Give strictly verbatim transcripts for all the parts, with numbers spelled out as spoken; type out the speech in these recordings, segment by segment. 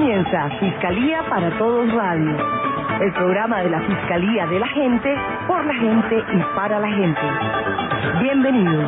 comienza Fiscalía para Todos Radio, el programa de la Fiscalía de la gente, por la gente y para la gente. Bienvenidos.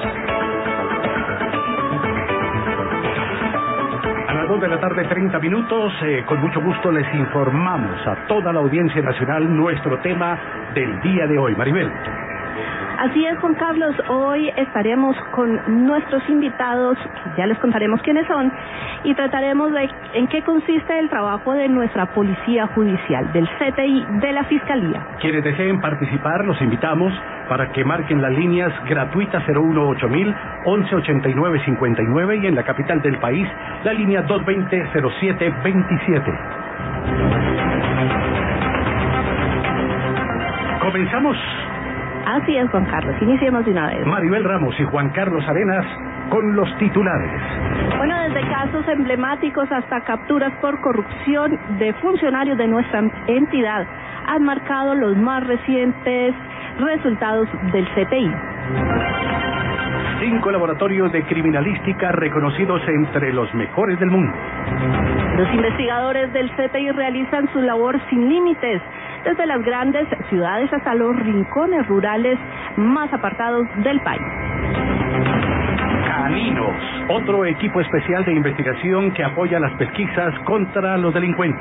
A las dos de la tarde, treinta minutos, eh, con mucho gusto les informamos a toda la audiencia nacional nuestro tema del día de hoy. Maribel. Así es, Juan Carlos, hoy estaremos con nuestros invitados, ya les contaremos quiénes son, y trataremos de en qué consiste el trabajo de nuestra Policía Judicial, del C T I, de la Fiscalía. Quienes deseen participar, los invitamos para que marquen las líneas gratuitas cero uno ocho mil, once ochenta y nueve cincuenta y nueve y en la capital del país, la línea dos veinte, cero siete veintisiete. Comenzamos. Así es, Juan Carlos, iniciemos de una vez. Maribel Ramos y Juan Carlos Arenas con los titulares. Bueno, desde casos emblemáticos hasta capturas por corrupción de funcionarios de nuestra entidad han marcado los más recientes resultados del C T I. Cinco laboratorios de criminalística reconocidos entre los mejores del mundo. Los investigadores del C T I realizan su labor sin límites, desde las grandes ciudades hasta los rincones rurales más apartados del país. Caninos, otro equipo especial de investigación que apoya las pesquisas contra los delincuentes.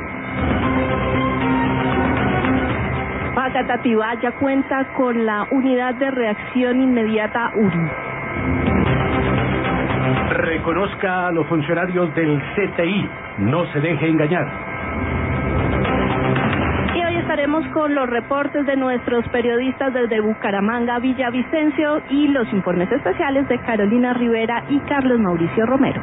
Facatativá ya cuenta con la unidad de reacción inmediata U R I. Reconozca a los funcionarios del C T I, no se deje engañar. Estaremos con los reportes de nuestros periodistas desde Bucaramanga, Villavicencio y los informes especiales de Carolina Rivera y Carlos Mauricio Romero.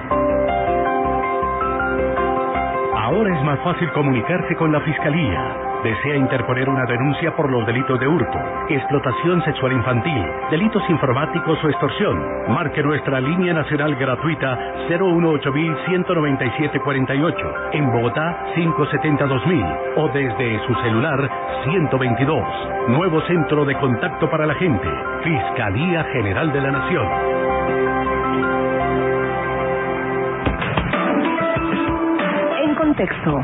Ahora es más fácil comunicarse con la Fiscalía. ¿Desea interponer una denuncia por los delitos de hurto, explotación sexual infantil, delitos informáticos o extorsión? Marque nuestra línea nacional gratuita cero uno ocho mil, ciento noventa y siete cuarenta y ocho, en Bogotá cinco setenta dos mil o desde su celular ciento veintidós. Nuevo centro de contacto para la gente, Fiscalía General de la Nación. En contexto.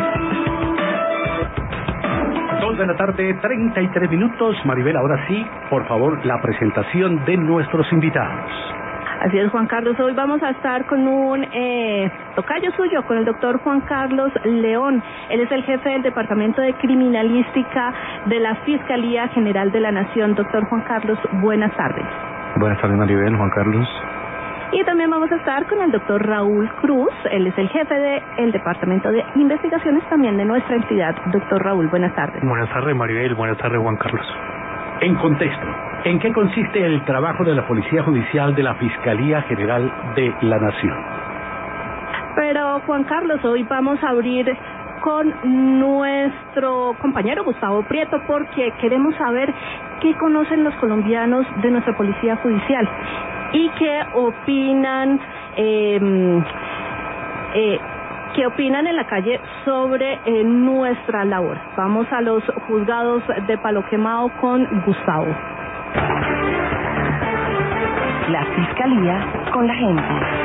De la tarde, treinta y tres minutos. Maribel, ahora sí, por favor, la presentación de nuestros invitados. Así es, Juan Carlos, hoy vamos a estar con un eh, tocayo suyo, con el doctor Juan Carlos León. Él es el jefe del Departamento de Criminalística de la Fiscalía General de la Nación. Doctor Juan Carlos, buenas tardes. Buenas tardes, Maribel, Juan Carlos. Y también vamos a estar con el doctor Raúl Cruz, él es el jefe del Departamento de Investigaciones también de nuestra entidad. Doctor Raúl, buenas tardes. Buenas tardes, Maribel, buenas tardes, Juan Carlos. En contexto, ¿en qué consiste el trabajo de la Policía Judicial de la Fiscalía General de la Nación? Pero, Juan Carlos, hoy vamos a abrir con nuestro compañero Gustavo Prieto porque queremos saber qué conocen los colombianos de nuestra Policía Judicial y qué opinan eh, eh, qué opinan en la calle sobre eh, nuestra labor. Vamos a los juzgados de Palo Quemado con Gustavo. La Fiscalía con la gente.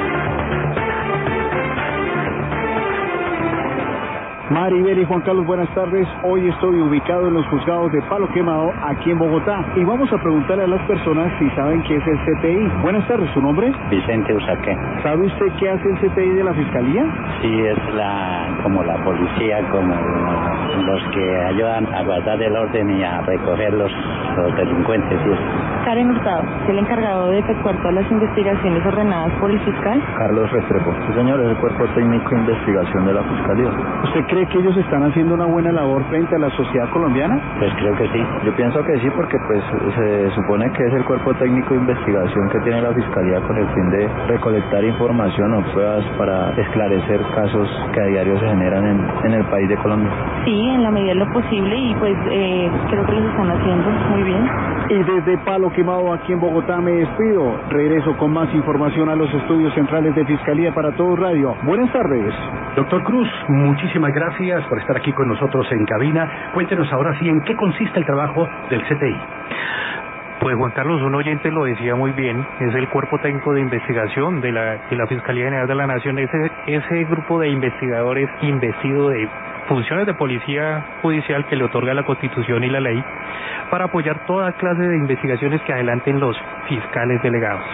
Maribel y Juan Carlos, buenas tardes. Hoy estoy ubicado en los juzgados de Palo Quemado, aquí en Bogotá, y vamos a preguntarle a las personas si saben qué es el C T I. Buenas tardes, ¿su nombre? Vicente Usaquén. ¿Sabe usted qué hace el C T I de la Fiscalía? Sí, es la como la policía, como los que ayudan a guardar el orden y a recoger los, los delincuentes y eso. Karen Hurtado, es el encargado de efectuar todas las investigaciones ordenadas por el fiscal. Carlos Restrepo. Sí, señor, es el Cuerpo Técnico de Investigación de la Fiscalía. ¿Usted cree que ellos están haciendo una buena labor frente a la sociedad colombiana? Pues creo que sí. Yo pienso que sí, porque pues se supone que es el Cuerpo Técnico de Investigación que tiene la Fiscalía con el fin de recolectar información o pruebas para esclarecer casos que a diario se generan en, en el país de Colombia. Sí, en la medida de lo posible y pues eh, creo que lo están haciendo muy bien. Y desde Palo Quemado, aquí en Bogotá, me despido. Regreso con más información a los estudios centrales de Fiscalía para Todos Radio. Buenas tardes. Doctor Cruz, muchísimas gracias por estar aquí con nosotros en cabina. Cuéntenos ahora sí en qué consiste el trabajo del C T I. Pues Juan Carlos, un oyente lo decía muy bien, es el Cuerpo Técnico de Investigación de la, de la Fiscalía General de la Nación, ese, ese grupo de investigadores investido de funciones de policía judicial que le otorga la Constitución y la ley para apoyar toda clase de investigaciones que adelanten los fiscales delegados.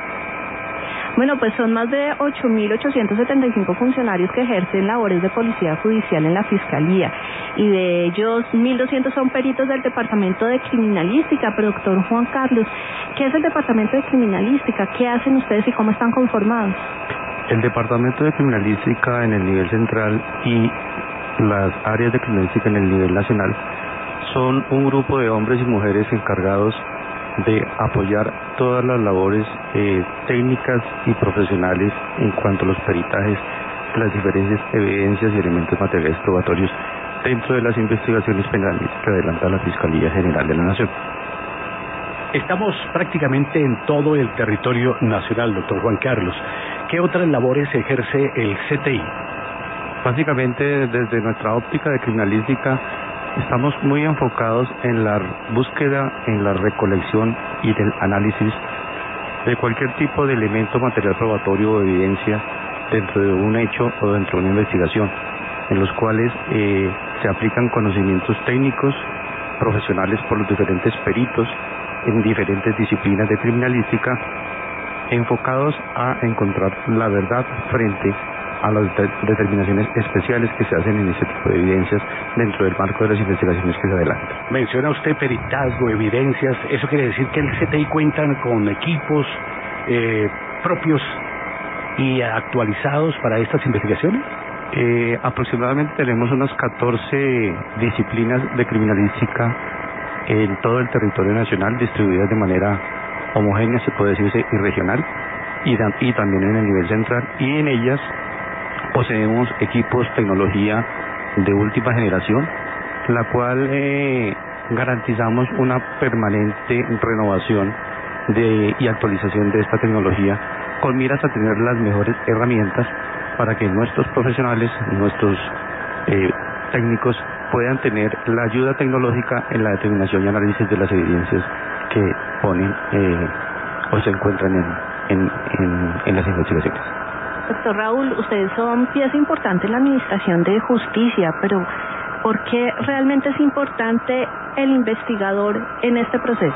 Bueno, pues son más de ocho mil ochocientos setenta y cinco funcionarios que ejercen labores de policía judicial en la Fiscalía y de ellos mil doscientos son peritos del Departamento de Criminalística. Pero doctor Juan Carlos, ¿qué es el Departamento de Criminalística? ¿Qué hacen ustedes y cómo están conformados? El Departamento de Criminalística en el nivel central y las áreas de criminalística en el nivel nacional son un grupo de hombres y mujeres encargados de apoyar todas las labores eh, técnicas y profesionales en cuanto a los peritajes de las diferentes evidencias y elementos materiales probatorios dentro de las investigaciones penales que adelanta la Fiscalía General de la Nación. Estamos prácticamente en todo el territorio nacional, doctor Juan Carlos. ¿Qué otras labores ejerce el C T I? Básicamente, desde nuestra óptica de criminalística, estamos muy enfocados en la búsqueda, en la recolección y del análisis de cualquier tipo de elemento material probatorio o evidencia dentro de un hecho o dentro de una investigación, en los cuales eh, se aplican conocimientos técnicos, profesionales por los diferentes peritos en diferentes disciplinas de criminalística, enfocados a encontrar la verdad frente a las de determinaciones especiales que se hacen en ese tipo de evidencias dentro del marco de las investigaciones que se adelantan. Menciona usted peritazgo, evidencias, ¿eso quiere decir que el C T I cuentan con equipos eh, propios y actualizados para estas investigaciones? Eh, aproximadamente tenemos unas catorce disciplinas de criminalística en todo el territorio nacional, distribuidas de manera homogénea, se puede decirse, y regional, y, y también en el nivel central, y en ellas poseemos equipos, tecnología de última generación, la cual eh, garantizamos una permanente renovación de, y actualización de esta tecnología con miras a tener las mejores herramientas para que nuestros profesionales, nuestros eh, técnicos puedan tener la ayuda tecnológica en la determinación y análisis de las evidencias que ponen eh, o se encuentran en, en, en, en las investigaciones. Doctor Raúl, ustedes son pieza importante en la administración de justicia, pero ¿por qué realmente es importante el investigador en este proceso?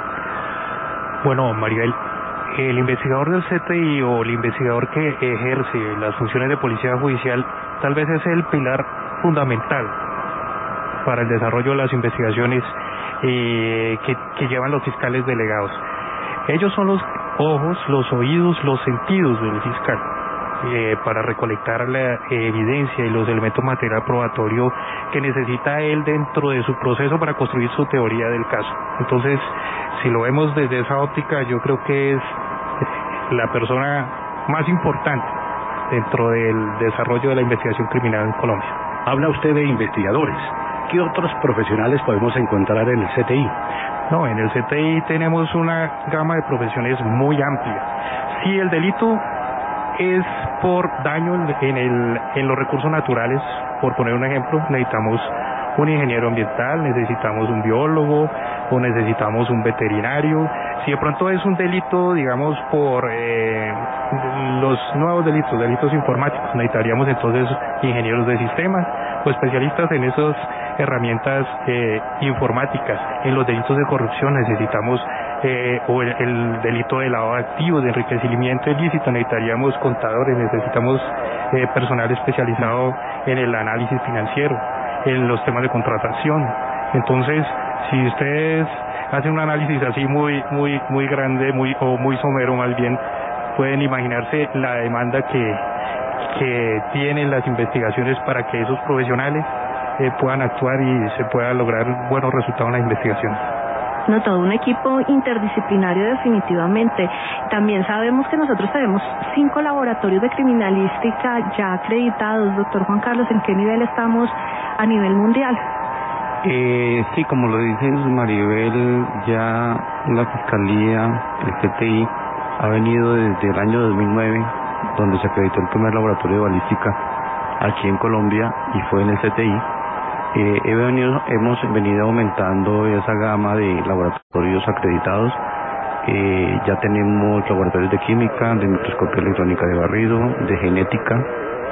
Bueno, Maribel, el investigador del C T I o el investigador que ejerce las funciones de policía judicial tal vez es el pilar fundamental para el desarrollo de las investigaciones eh, que, que llevan los fiscales delegados. Ellos son los ojos, los oídos, los sentidos del fiscal eh, para recolectar la eh, evidencia y los elementos material probatorio que necesita él dentro de su proceso para construir su teoría del caso. Entonces, si lo vemos desde esa óptica, yo creo que es la persona más importante dentro del desarrollo de la investigación criminal en Colombia. Habla usted de investigadores. ¿Qué otros profesionales podemos encontrar en el C T I? No, en el C T I tenemos una gama de profesiones muy amplia. Si el delito es por daño en, el, en los recursos naturales, por poner un ejemplo, necesitamos un ingeniero ambiental, necesitamos un biólogo o necesitamos un veterinario. Si de pronto es un delito, digamos, por eh, los nuevos delitos, delitos informáticos, necesitaríamos entonces ingenieros de sistemas o especialistas en esas herramientas eh, informáticas. En los delitos de corrupción necesitamos eh, o el, el delito de lavado de activos, de enriquecimiento ilícito, necesitaríamos contadores, necesitamos eh, personal especializado en el análisis financiero, en los temas de contratación. Entonces, si ustedes hacen un análisis así muy muy muy grande, muy o muy somero más bien, pueden imaginarse la demanda que que tienen las investigaciones para que esos profesionales eh, puedan actuar y se pueda lograr buenos resultados en la investigación. No, todo un equipo interdisciplinario definitivamente. También sabemos que nosotros tenemos cinco laboratorios de criminalística ya acreditados. Doctor Juan Carlos, ¿en qué nivel estamos a nivel mundial? Eh, sí, como lo dices, Maribel, ya la Fiscalía, el C T I, ha venido desde el año dos mil nueve, donde se acreditó el primer laboratorio de balística aquí en Colombia y fue en el C T I. Eh, he venido, hemos venido aumentando esa gama de laboratorios acreditados. Eh, ya tenemos laboratorios de química, de microscopía electrónica de barrido, de genética,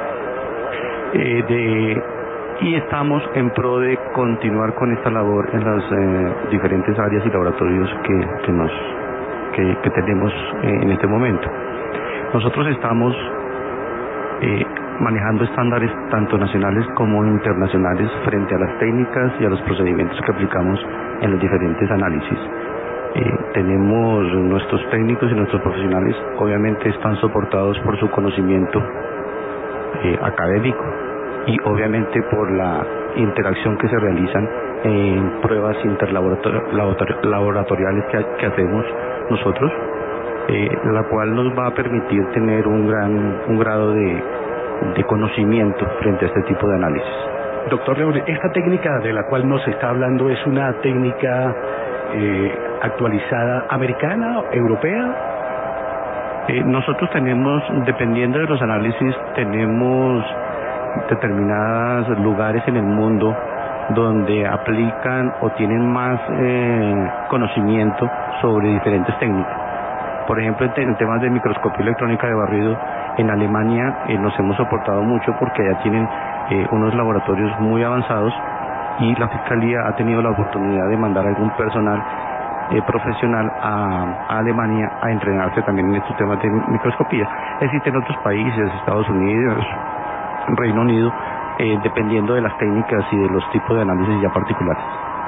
eh, de, y estamos en pro de continuar con esta labor en las eh, diferentes áreas y laboratorios que, que, nos, que, que tenemos eh, en este momento. Nosotros estamos eh, manejando estándares tanto nacionales como internacionales frente a las técnicas y a los procedimientos que aplicamos en los diferentes análisis. Eh, tenemos nuestros técnicos y nuestros profesionales, obviamente están soportados por su conocimiento eh, académico y obviamente por la interacción que se realizan en pruebas interlaboratoriales que, que hacemos nosotros, eh, la cual nos va a permitir tener un gran un grado de, de conocimiento frente a este tipo de análisis. Doctor León, esta técnica de la cual nos está hablando es una técnica eh, actualizada, americana, europea. Eh, nosotros tenemos, dependiendo de los análisis, tenemos determinados lugares en el mundo donde aplican o tienen más eh, conocimiento sobre diferentes técnicas. Por ejemplo, en, te en temas de microscopía electrónica de barrido, en Alemania eh, nos hemos soportado mucho porque allá tienen eh, unos laboratorios muy avanzados y la Fiscalía ha tenido la oportunidad de mandar algún personal eh, profesional a, a Alemania a entrenarse también en estos temas de microscopía. Existen otros países, Estados Unidos, Reino Unido, eh, dependiendo de las técnicas y de los tipos de análisis ya particulares.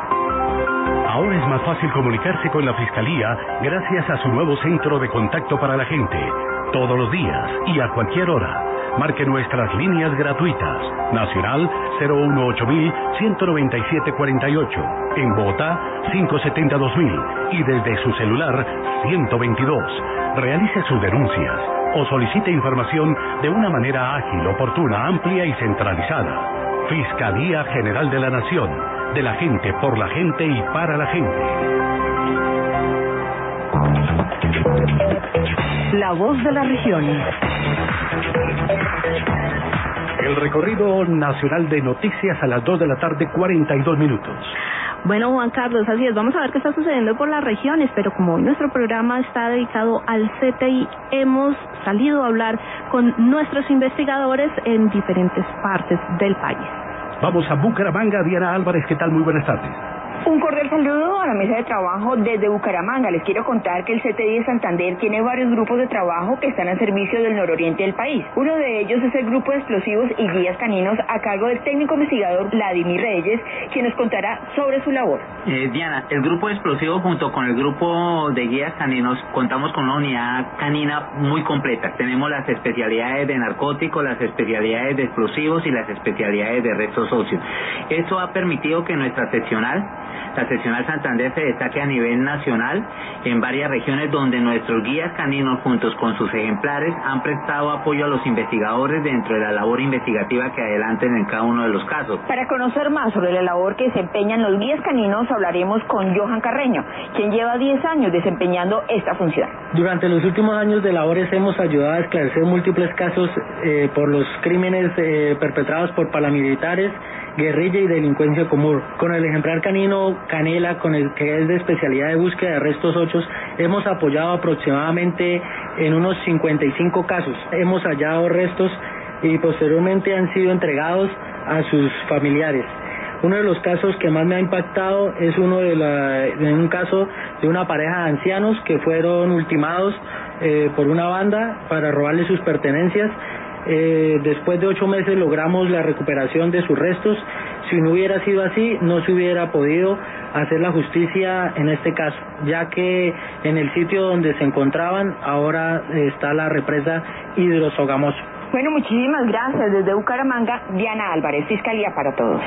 Ahora es más fácil comunicarse con la Fiscalía gracias a su nuevo centro de contacto para la gente. Todos los días y a cualquier hora. Marque nuestras líneas gratuitas. Nacional cero uno ocho mil ciento noventa y siete cuarenta y ocho. En Bogotá cinco setenta dos mil. Y desde su celular ciento veintidós. Realice sus denuncias o solicite información de una manera ágil, oportuna, amplia y centralizada. Fiscalía General de la Nación. De la gente, por la gente y para la gente. La voz de las regiones. El recorrido nacional de noticias a las dos de la tarde, cuarenta y dos minutos. Bueno, Juan Carlos, así es, vamos a ver qué está sucediendo por las regiones, pero como hoy nuestro programa está dedicado al C T I, hemos salido a hablar con nuestros investigadores en diferentes partes del país. Vamos a Bucaramanga. Diana Álvarez, ¿qué tal? Muy buenas tardes. Un cordial saludo a la mesa de trabajo desde Bucaramanga. Les quiero contar que el C T I de Santander tiene varios grupos de trabajo que están al servicio del nororiente del país. Uno de ellos es el grupo de explosivos y guías caninos a cargo del técnico investigador Vladimir Reyes, quien nos contará sobre su labor. Eh, Diana, el grupo de explosivos junto con el grupo de guías caninos contamos con una unidad canina muy completa. Tenemos las especialidades de narcóticos, las especialidades de explosivos y las especialidades de restos óseos. Esto ha permitido que nuestra seccional La seccional Santander se destaque a nivel nacional en varias regiones donde nuestros guías caninos juntos con sus ejemplares han prestado apoyo a los investigadores dentro de la labor investigativa que adelanten en cada uno de los casos. Para conocer más sobre la labor que desempeñan los guías caninos hablaremos con Johan Carreño, quien lleva diez años desempeñando esta función. Durante los últimos años de labores hemos ayudado a esclarecer múltiples casos eh, por los crímenes eh, perpetrados por paramilitares, guerrilla y delincuencia común. Con el ejemplar canino Canela, con el que es de especialidad de búsqueda de restos óseos, hemos apoyado aproximadamente en unos cincuenta y cinco casos. Hemos hallado restos y posteriormente han sido entregados a sus familiares. Uno de los casos que más me ha impactado es uno de, la, de un caso de una pareja de ancianos que fueron ultimados eh, por una banda para robarle sus pertenencias. Eh, después de ocho meses logramos la recuperación de sus restos. Si no hubiera sido así, no se hubiera podido hacer la justicia en este caso, ya que en el sitio donde se encontraban ahora está la represa Hidrosogamoso. Bueno, muchísimas gracias. Desde Bucaramanga, Diana Álvarez, Fiscalía para Todos.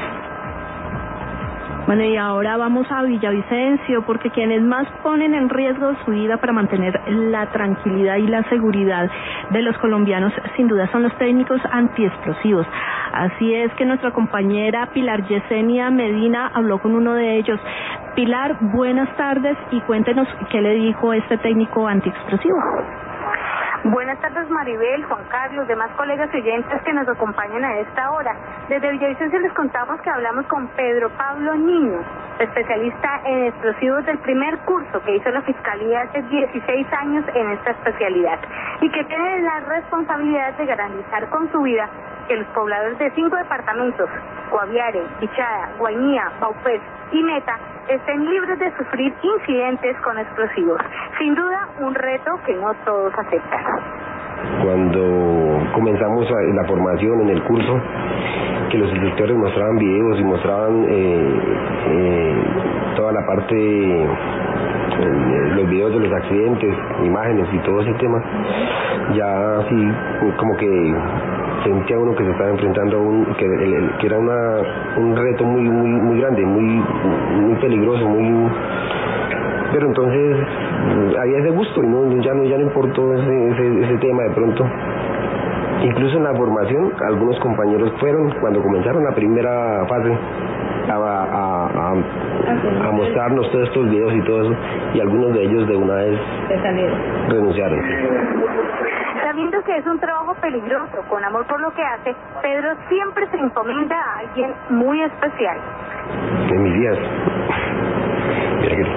Bueno, y ahora vamos a Villavicencio, porque quienes más ponen en riesgo su vida para mantener la tranquilidad y la seguridad de los colombianos, sin duda, son los técnicos antiexplosivos. Así es que nuestra compañera Pilar Yesenia Medina habló con uno de ellos. Pilar, buenas tardes y cuéntenos qué le dijo este técnico antiexplosivo. Buenas tardes, Maribel, Juan Carlos, demás colegas y oyentes que nos acompañan a esta hora. Desde Villavicencio les contamos que hablamos con Pedro Pablo Niño, especialista en explosivos del primer curso que hizo la Fiscalía hace dieciséis años en esta especialidad y que tiene la responsabilidad de garantizar con su vida que los pobladores de cinco departamentos, Guaviare, Bichada, Guainía, Paupés y Meta, estén libres de sufrir incidentes con explosivos. Sin duda, un reto que no todos aceptan. Cuando comenzamos la formación en el curso, que los instructores mostraban videos y mostraban eh, eh, toda la parte, eh, los videos de los accidentes, imágenes y todo ese tema, ya así como que sentía uno que se estaba enfrentando a un, que, el, que era una, un reto muy muy muy grande, muy muy peligroso, muy, pero entonces había ese gusto y no, ya no ya no importó ese, ese, ese tema de pronto. Incluso en la formación algunos compañeros fueron, cuando comenzaron la primera fase, a, a, a, a mostrarnos todos estos videos y todo eso, y algunos de ellos de una vez renunciaron. Sabiendo que es un trabajo peligroso, con amor por lo que hace, Pedro siempre se encomienda a alguien muy especial. En mis días, mira que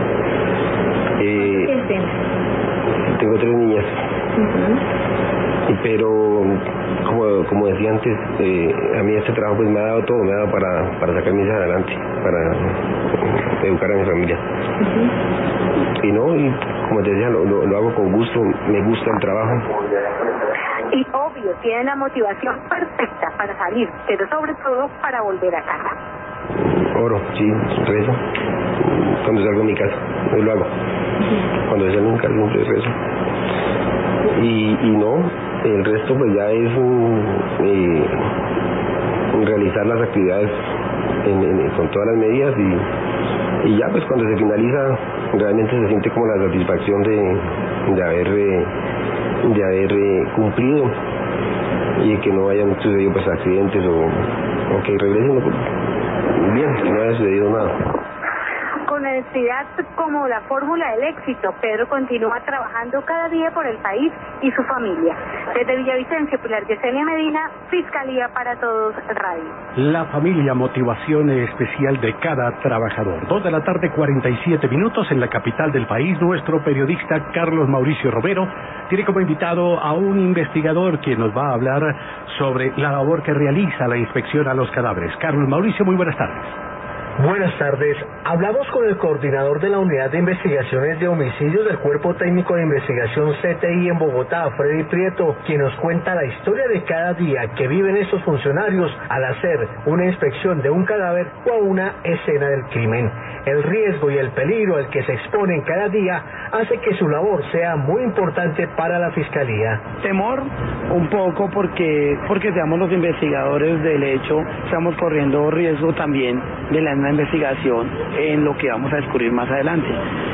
eh, tengo tres niñas, uh-huh. pero como como decía antes, eh, a mí este trabajo pues me ha dado todo, me ha dado para, para sacar mis hijas adelante, para eh, educar a mi familia. Uh-huh. Y no, y como te decía, lo, lo, lo hago con gusto, me gusta el trabajo. Y obvio, tienen la motivación perfecta para salir, pero sobre todo para volver a casa. Oro, sí, rezo. Cuando salgo de mi casa, yo lo hago. Cuando salgo de mi casa, siempre rezo. Y, y no, el resto pues ya es um, eh, realizar las actividades en, en, con todas las medidas y, y ya pues cuando se finaliza realmente se siente como la satisfacción de, de haber eh, de haber eh, cumplido y que no hayan sucedido pues accidentes o, o que regresen bien, que no haya sucedido nada. Con honestidad como la fórmula del éxito, Pedro continúa trabajando cada día por el país y su familia. Desde Villavicencio, Pilar Yesenia Medina, Fiscalía para Todos Radio. La familia, motivación especial de cada trabajador. Dos de la tarde, cuarenta y siete minutos en la capital del país. Nuestro periodista Carlos Mauricio Romero tiene como invitado a un investigador quien nos va a hablar sobre la labor que realiza la inspección a los cadáveres. Carlos Mauricio, muy buenas tardes. Buenas tardes. Hablamos con el coordinador de la Unidad de Investigaciones de Homicidios del Cuerpo Técnico de Investigación C T I en Bogotá, Freddy Prieto, quien nos cuenta la historia de cada día que viven estos funcionarios al hacer una inspección de un cadáver o a una escena del crimen. El riesgo y el peligro al que se exponen cada día hace que su labor sea muy importante para la Fiscalía. Temor un poco porque porque seamos los investigadores del hecho, estamos corriendo riesgo también de la misma investigación en lo que vamos a descubrir más adelante.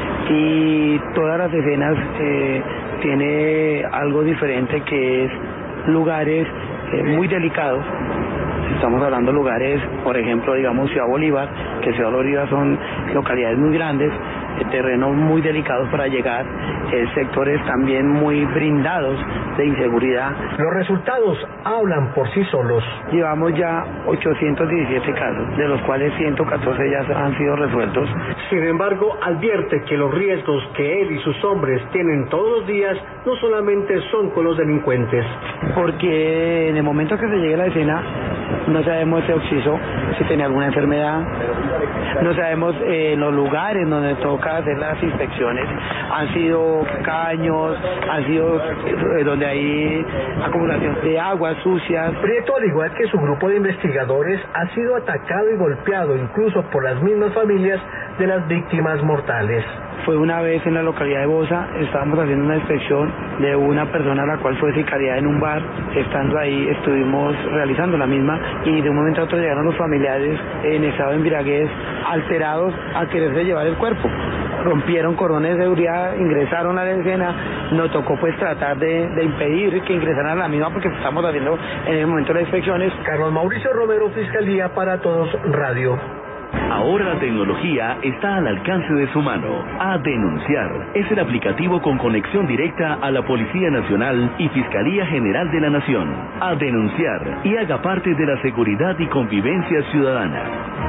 Y todas las escenas eh, tiene algo diferente, que es lugares eh, muy delicados. Estamos hablando de lugares, por ejemplo, digamos Ciudad Bolívar, que Ciudad Bolívar son localidades muy grandes, terrenos muy delicados para llegar, eh, sectores también muy brindados de inseguridad. Los resultados hablan por sí solos. Llevamos ya ochocientos diecisiete casos, de los cuales ciento catorce ya han sido resueltos. Sin embargo, advierte que los riesgos que él y sus hombres tienen todos los días no solamente son con los delincuentes. Porque en el momento que se llegue a la escena, no sabemos ese occiso si tiene alguna enfermedad, no sabemos eh, los lugares donde toca hacer las inspecciones, han sido caños, han sido eh, donde hay acumulación de aguas sucias. Prieto, al igual que su grupo de investigadores, ha sido atacado y golpeado incluso por las mismas familias de las víctimas mortales. Fue una vez en la localidad de Bosa, estábamos haciendo una inspección de una persona a la cual fue sicariada en un bar. Estando ahí estuvimos realizando la misma y de un momento a otro llegaron los familiares en estado de embriaguez, alterados a quererse llevar el cuerpo. Rompieron cordones de seguridad, ingresaron a la escena, nos tocó pues tratar de, de impedir que ingresaran a la misma porque estamos haciendo en el momento de las inspecciones. Carlos Mauricio Romero, Fiscalía para Todos Radio. Ahora la tecnología está al alcance de su mano. A Denunciar es el aplicativo con conexión directa a la Policía Nacional y Fiscalía General de la Nación. A Denunciar y haga parte de la seguridad y convivencia ciudadana.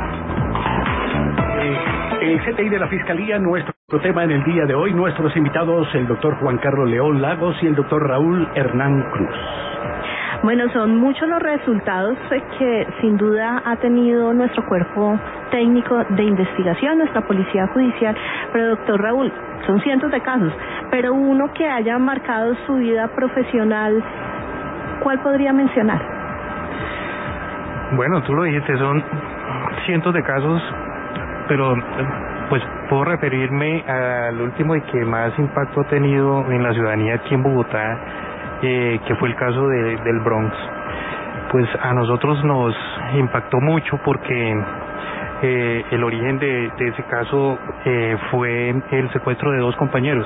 El C T I de la Fiscalía, nuestro tema en el día de hoy, nuestros invitados, el doctor Juan Carlos León Lagos y el doctor Raúl Hernán Cruz. Bueno, son muchos los resultados que sin duda ha tenido nuestro cuerpo técnico de investigación, nuestra policía judicial, pero doctor Raúl, son cientos de casos, pero uno que haya marcado su vida profesional, ¿cuál podría mencionar? Bueno, tú lo dijiste, son cientos de casos, pero pues puedo referirme al último y que más impacto ha tenido en la ciudadanía aquí en Bogotá, eh, que fue el caso de, del Bronx. Pues a nosotros nos impactó mucho porque eh, el origen de, de ese caso eh, fue el secuestro de dos compañeros.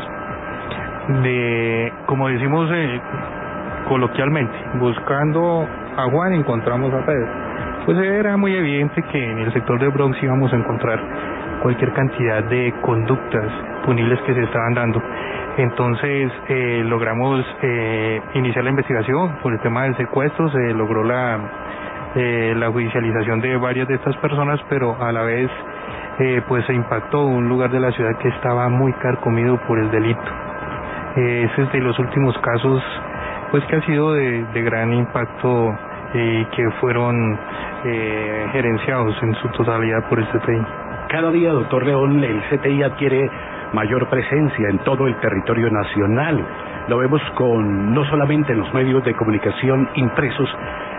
De, como decimos eh, coloquialmente, buscando a Juan encontramos a Pedro. Pues era muy evidente que en el sector del Bronx íbamos a encontrar cualquier cantidad de conductas punibles que se estaban dando. Entonces eh, logramos eh, iniciar la investigación por el tema del secuestro, se logró la, eh, la judicialización de varias de estas personas, pero a la vez eh, pues se impactó un lugar de la ciudad que estaba muy carcomido por el delito. Eh, ese es de los últimos casos pues que ha sido de, de gran impacto y eh, que fueron eh, gerenciados en su totalidad por el C T I. Cada día, doctor León, el C T I adquiere mayor presencia en todo el territorio nacional. Lo vemos con no solamente en los medios de comunicación impresos.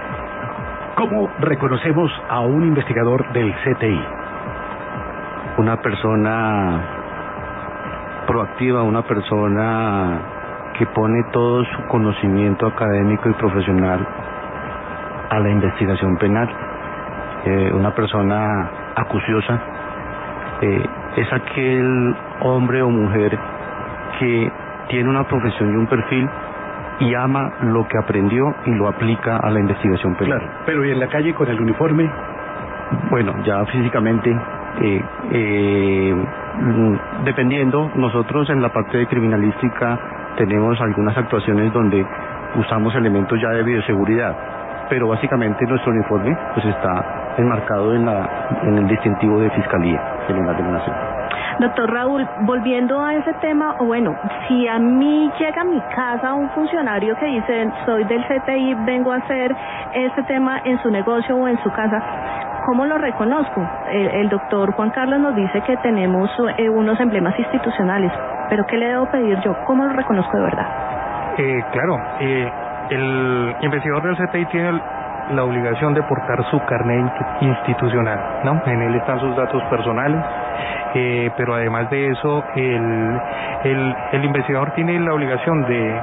¿Cómo reconocemos a un investigador del C T I? Una persona proactiva, una persona que pone todo su conocimiento académico y profesional a la investigación penal, eh, una persona acuciosa, eh, es aquel hombre o mujer que tiene una profesión y un perfil y ama lo que aprendió y lo aplica a la investigación penal. Claro, pero ¿y en la calle con el uniforme? Bueno, ya físicamente, eh, eh, dependiendo, nosotros en la parte de criminalística tenemos algunas actuaciones donde usamos elementos ya de bioseguridad, pero básicamente nuestro uniforme pues está enmarcado en la en el distintivo de Fiscalía General de la Nación. Doctor Raúl, volviendo a ese tema, o bueno, si a mí llega a mi casa un funcionario que dice soy del C T I, vengo a hacer este tema en su negocio o en su casa, ¿cómo lo reconozco? El, el doctor Juan Carlos nos dice que tenemos eh, unos emblemas institucionales, pero ¿qué le debo pedir yo? ¿Cómo lo reconozco de verdad? Eh, claro, eh, el investigador del C T I tiene la obligación de portar su carnet institucional, ¿no? En él están sus datos personales, eh, pero además de eso, el, el, el investigador tiene la obligación de,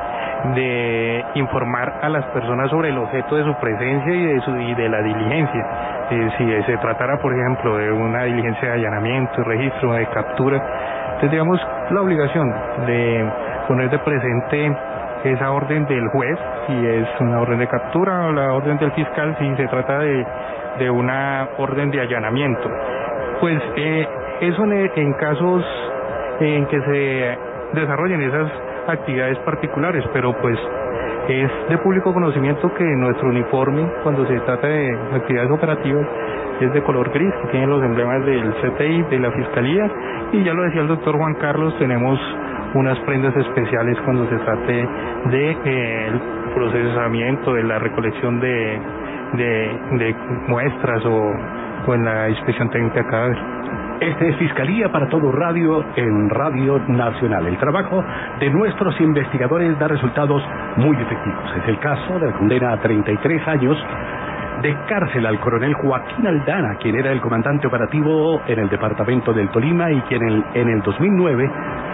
de informar a las personas sobre el objeto de su presencia y de, su, y de la diligencia. Eh, si se tratara, por ejemplo, de una diligencia de allanamiento, registro, de captura, tendríamos la obligación de poner de presente esa orden del juez, si es una orden de captura, o la orden del fiscal, si se trata de, de una orden de allanamiento. Pues eh, eso en, en casos en que se desarrollen esas actividades particulares, pero pues es de público conocimiento que nuestro uniforme, cuando se trata de actividades operativas, es de color gris, que tiene los emblemas del C T I, de la Fiscalía, y ya lo decía el doctor Juan Carlos, tenemos unas prendas especiales cuando se trate de eh, el procesamiento, de la recolección de, de, de muestras o, o en la inspección técnica de cadáver. Este es Fiscalía para todo Radio en Radio Nacional. El trabajo de nuestros investigadores da resultados muy efectivos. Es el caso de la condena a treinta y tres años de cárcel al coronel Joaquín Aldana, quien era el comandante operativo en el departamento del Tolima y quien en, en el dos mil nueve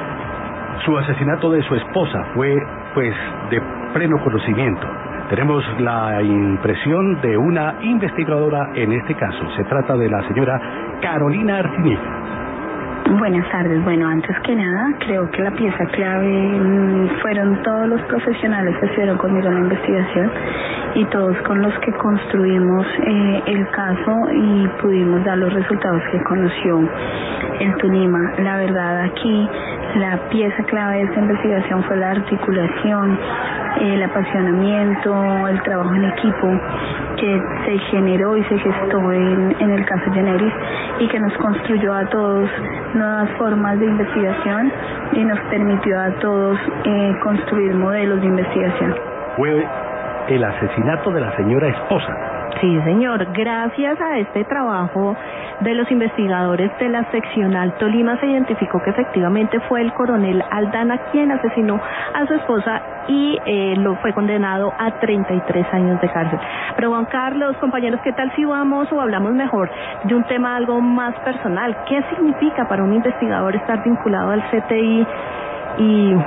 su asesinato de su esposa fue pues de pleno conocimiento. Tenemos la impresión de una investigadora en este caso. Se trata de la señora Carolina Arciniega. Buenas tardes. Bueno, antes que nada, creo que la pieza clave mmm, fueron todos los profesionales que estuvieron conmigo en la investigación y todos con los que construimos eh, el caso y pudimos dar los resultados que conoció el Tunima. La verdad, aquí la pieza clave de esta investigación fue la articulación, el apasionamiento, el trabajo en equipo que se generó y se gestó en, en el caso Generis y que nos construyó a todos nuevas formas de investigación y nos permitió a todos eh, construir modelos de investigación. Fue el asesinato de la señora esposa. Sí, señor. Gracias a este trabajo de los investigadores de la seccional Tolima se identificó que efectivamente fue el coronel Aldana quien asesinó a su esposa y eh, lo fue condenado a treinta y tres años de cárcel. Pero Juan Carlos, compañeros, ¿qué tal si vamos o hablamos mejor de un tema algo más personal? ¿Qué significa para un investigador estar vinculado al C T I y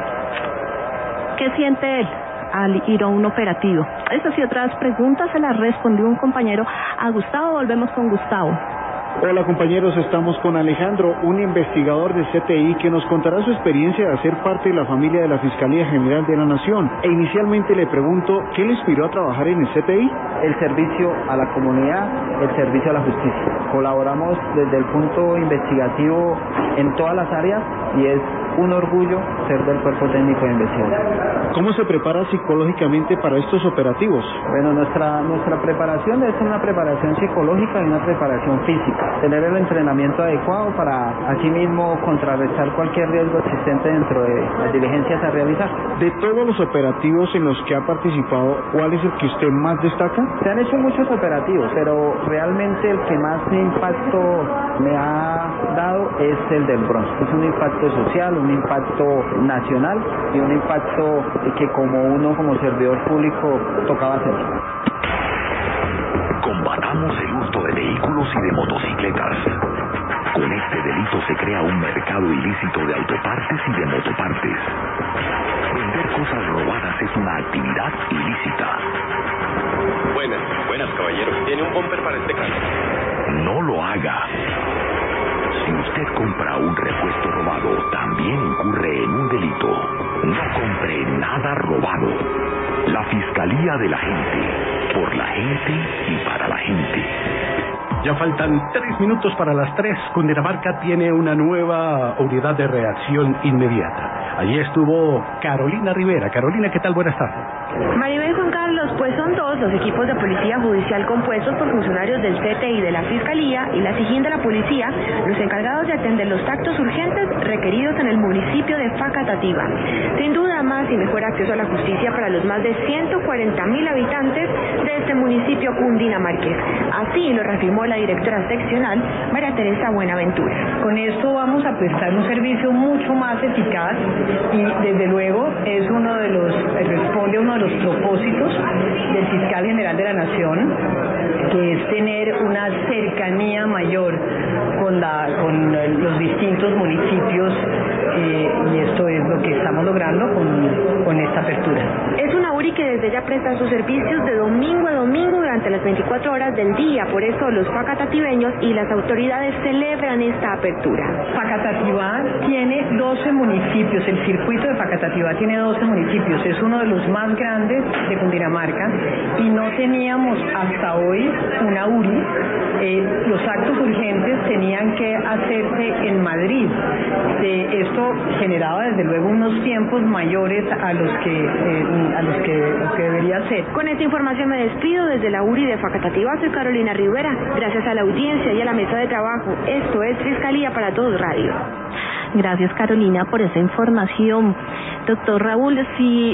qué siente él al ir a un operativo? Estas y otras preguntas se las respondió un compañero a Gustavo. Volvemos con Gustavo. Hola compañeros, estamos con Alejandro, un investigador de C T I que nos contará su experiencia de ser parte de la familia de la Fiscalía General de la Nación. E inicialmente le pregunto, ¿qué le inspiró a trabajar en el C T I? El servicio a la comunidad, el servicio a la justicia. Colaboramos desde el punto investigativo en todas las áreas y es un orgullo ser del Cuerpo Técnico de Investigación. ¿Cómo se prepara psicológicamente para estos operativos? Bueno, nuestra nuestra preparación es una preparación psicológica y una preparación física. Tener el entrenamiento adecuado para asimismo contrarrestar cualquier riesgo existente dentro de las diligencias a realizar. De todos los operativos en los que ha participado, ¿cuál es el que usted más destaca? Se han hecho muchos operativos, pero realmente el que más impacto me ha dado es el del Bronx. Es un impacto social, un impacto nacional y un impacto que como uno como servidor público tocaba hacer. Combatamos el hurto de vehículos y de motocicletas. Con este delito se crea un mercado ilícito de autopartes y de motopartes. Vender cosas robadas es una actividad ilícita. Buenas, buenas caballero. ¿Tiene un bumper para este carro? No lo haga. Si usted compra un repuesto robado, también incurre en un delito. No compre nada robado. La Fiscalía de la Gente, por la gente y para la gente. Ya faltan tres minutos para las tres. Cundinamarca tiene una nueva unidad de reacción inmediata. Allí estuvo Carolina Rivera. Carolina, ¿qué tal? Buenas tardes. Maribel, Juan Carlos, pues son dos los equipos de policía judicial compuestos por funcionarios del C T I de la Fiscalía y la SIJIN de la Policía, los encargados de atender los actos urgentes requeridos en el municipio de Facatativá. Sin duda, más y mejor acceso a la justicia para los más de ciento cuarenta mil habitantes de este municipio cundinamarqués. Así lo reafirmó la directora seccional, María Teresa Buenaventura. Con esto vamos a prestar un servicio mucho más eficaz y desde luego es uno de los, responde a uno de los propósitos del fiscal general de la Nación, que es tener una cercanía mayor con, la, con los distintos municipios eh, y esto es lo que estamos logrando con, con esta apertura. Es una U R I que desde ya presta sus servicios de domingo a domingo durante las veinticuatro horas del día, por eso los facatativeños y las autoridades celebran esta apertura. Facatativá tiene doce municipios, el circuito de Facatativá tiene doce municipios, es uno de los más grandes de Cundinamarca y no teníamos hasta hoy una U R I. Eh, los actos urgentes tenían que hacerse en Madrid. Eh, esto generaba desde luego unos tiempos mayores a los que eh, a los que, los que debería ser. Con esta información me despido desde la U R I de Facatativá. Soy Carolina Rivera. Gracias a la audiencia y a la mesa de trabajo. Esto es Fiscalía para Todos Radio. Gracias, Carolina, por esa información. Doctor Raúl, si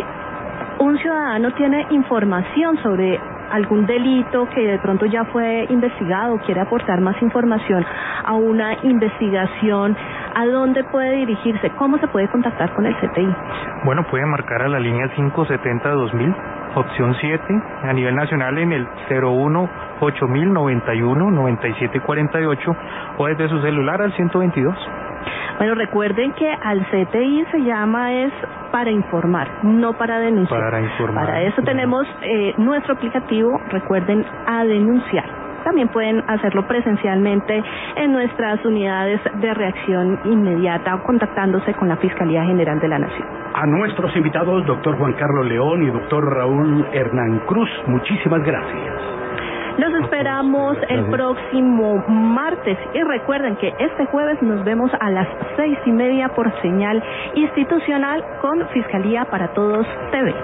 un ciudadano tiene información sobre algún delito que de pronto ya fue investigado, quiere aportar más información a una investigación, ¿a dónde puede dirigirse? ¿Cómo se puede contactar con el C T I? Bueno, puede marcar a la línea cinco setenta dos mil, opción siete, a nivel nacional en el cero uno ocho mil noventa y uno noventa y siete cuarenta y ocho o desde su celular al ciento veintidós. Bueno, recuerden que al C T I se llama es para informar, no para denunciar. Para informar. Para eso tenemos eh, nuestro aplicativo, recuerden, a denunciar. también pueden hacerlo presencialmente en nuestras unidades de reacción inmediata o contactándose con la Fiscalía General de la Nación. A nuestros invitados, doctor Juan Carlos León y doctor Raúl Hernán Cruz, muchísimas gracias. Los esperamos el próximo martes y recuerden que este jueves nos vemos a las seis y media por señal institucional con Fiscalía para Todos T V.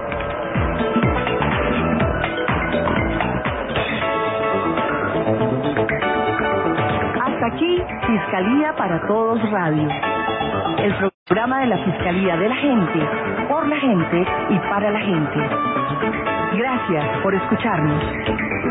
Hasta aquí Fiscalía para Todos Radio, el programa de la Fiscalía de la Gente, por la gente y para la gente. Gracias por escucharnos.